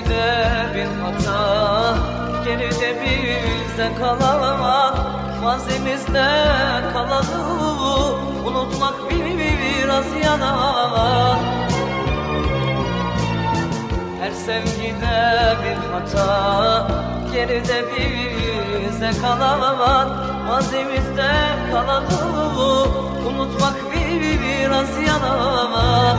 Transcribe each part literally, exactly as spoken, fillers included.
sevgide bir hata, geride bizde kalan, mazimizde kalanı unutmak biraz yalan. Her sevgide bir hata, geride bizde kalan, mazimizde kalanı unutmak biraz yalan.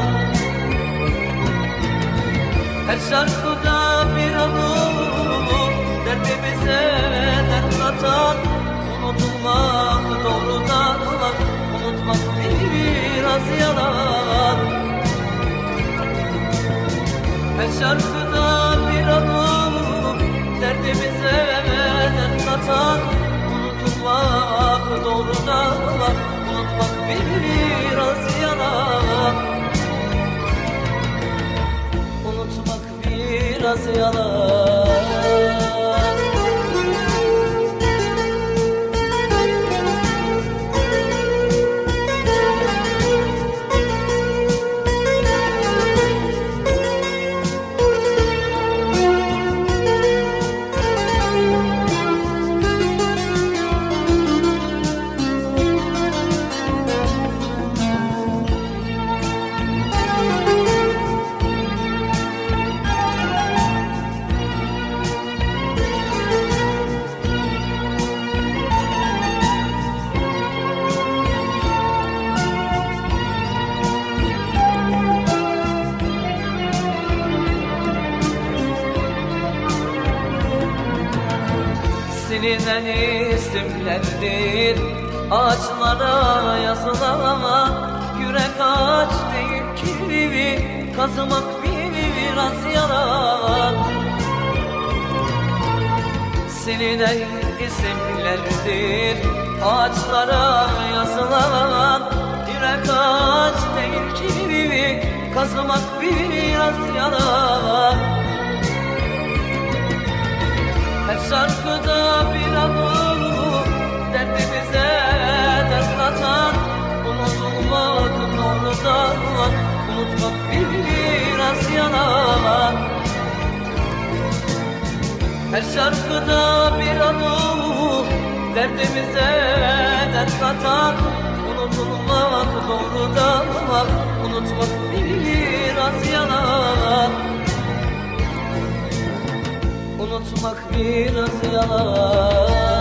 Her şarkıda bir anı, derdimize dert katan, unutulmak doğrudan olan, unutmak biraz yalan. Her şarkıda bir anı, derdimize dert katan, unutulmak doğrudan olan, unutmak biraz yalan. Unutmak biraz yalan. Silinen isimlerdir ağaçlara yazılan, yürek ağaç değil ki kazımak biraz yalan. Silinen isimlerdir ağaçlara yazılan, yürek ağaç değil ki kazımak biraz yalan. Her şarkıda bir anı, derdimize dert katan, unutulmak doğrudan, unutmak biraz yalan. Her şarkıda bir anı, derdimize dert katan, unutulmak doğrudan, unutmak biraz yalan. Unutmak biraz yalan.